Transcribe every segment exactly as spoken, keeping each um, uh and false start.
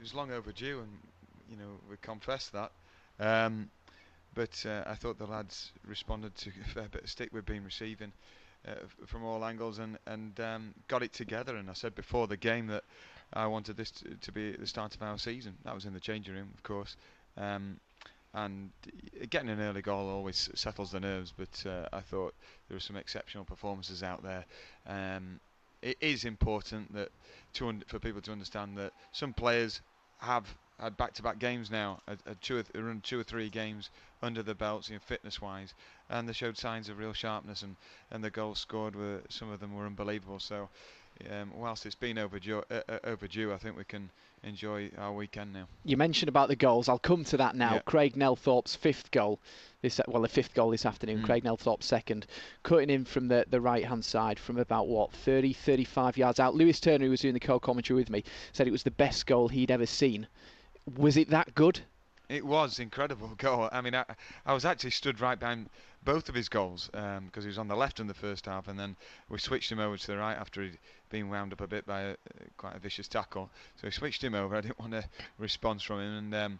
was long overdue, and you know we confessed that. Um, but uh, I thought the lads responded to a fair bit of stick we've been receiving uh, f- from all angles, and and um, got it together. And I said before the game that I wanted this to, to be the start of our season. That was in the changing room, of course. Um, and getting an early goal always settles the nerves, but uh, I thought there were some exceptional performances out there. Um, it is important that to un- for people to understand that some players have had back-to-back games now, had, had two, or th- run two or three games under the belts, you know, fitness-wise, and they showed signs of real sharpness, and, and the goals scored were some of them were unbelievable. So, um, whilst it's been overdue, uh, uh, overdue, I think we can enjoy our weekend now. You mentioned about the goals. I'll come to that now. Yeah. Craig Nelthorpe's fifth goal, this well, the fifth goal this afternoon. Mm. Craig Nelthorpe's second, cutting in from the, the right-hand side from about, what, thirty, thirty-five yards out. Lewis Turner, who was doing the co-commentary with me, said it was the best goal he'd ever seen. Was it that good? It was incredible goal. I mean, I, I was actually stood right behind both of his goals because um, he was on the left in the first half, and then we switched him over to the right after he'd been wound up a bit by a, uh, quite a vicious tackle. So we switched him over. I didn't want a response from him, and um,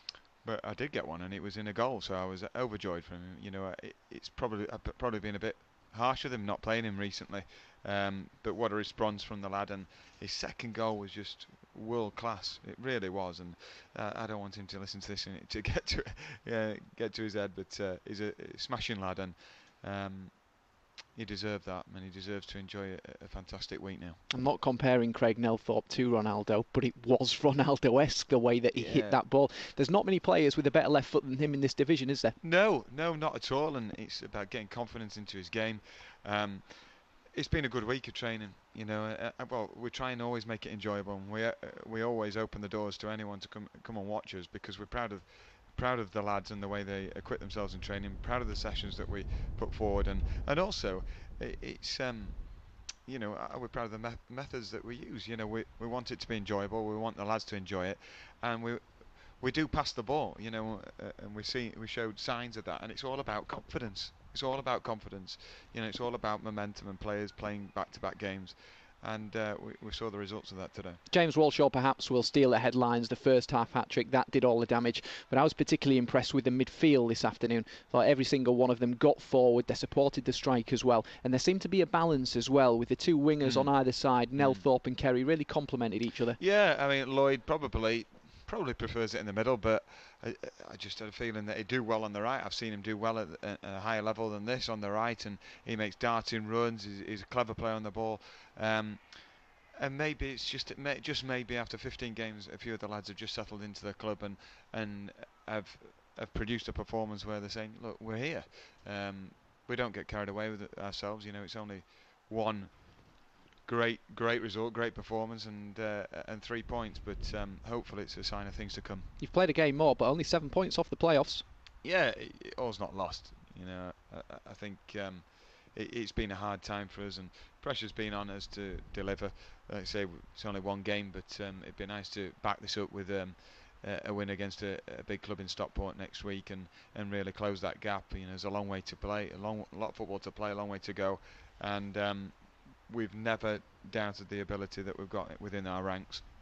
but I did get one, and it was in a goal. So I was overjoyed from him. You know, it, it's probably I've probably been a bit harsh with him not playing him recently, um, but what a response from the lad, and his second goal was just world class. It really was, and uh, I don't want him to listen to this and to get to uh, get to his head, but uh, he's a, a smashing lad, and um, he deserved that, and he deserves to enjoy a, a fantastic week now. I'm not comparing Craig Nelthorpe to Ronaldo, but it was Ronaldo-esque the way that he Yeah. hit that ball. There's not many players with a better left foot than him in this division, is there? No, no, not at all, and it's about getting confidence into his game. Um, it's been a good week of training, you know. Uh, uh, well, we try and always make it enjoyable. And we uh, we always open the doors to anyone to come come and watch us because we're proud of proud of the lads and the way they acquit themselves in training. Proud of the sessions that we put forward, and and also it, it's um you know uh, we're proud of the me- methods that we use. You know, we we want it to be enjoyable. We want the lads to enjoy it, and we. We do pass the ball, you know, uh, and we see we showed signs of that, and it's all about confidence. It's all about confidence. You know, it's all about momentum and players playing back-to-back games, and uh, we, we saw the results of that today. James Walshaw perhaps will steal the headlines. The first half hat-trick, that did all the damage. But I was particularly impressed with the midfield this afternoon. Thought every single one of them got forward. They supported the strike as well. And there seemed to be a balance as well with the two wingers Mm. on either side. Mm. Nelthorpe and Kerry really complemented each other. Yeah, I mean, Lloyd probably probably prefers it in the middle, but I, I just had a feeling that he'd do well on the right. I've seen him do well at, at a higher level than this on the right, and he makes darting runs. He's, he's a clever player on the ball. Um, and maybe it's just it may, just maybe after fifteen games, a few of the lads have just settled into the club and and have have produced a performance where they're saying, look, we're here. Um, we don't get carried away with it ourselves. You know, it's only one great great result, great performance, and uh, and three points. But um, hopefully, it's a sign of things to come. You've played a game more, but only seven points off the playoffs. Yeah, it, it all's not lost. You know, I, I think um, it, it's been a hard time for us, and pressure's been on us to deliver. Like I say, it's only one game, but um, it'd be nice to back this up with um, a, a win against a, a big club in Stockport next week, and, and really close that gap. You know, there's a long way to play, a long a lot of football to play, a long way to go, and um, we've never doubted the ability that we've got within our ranks.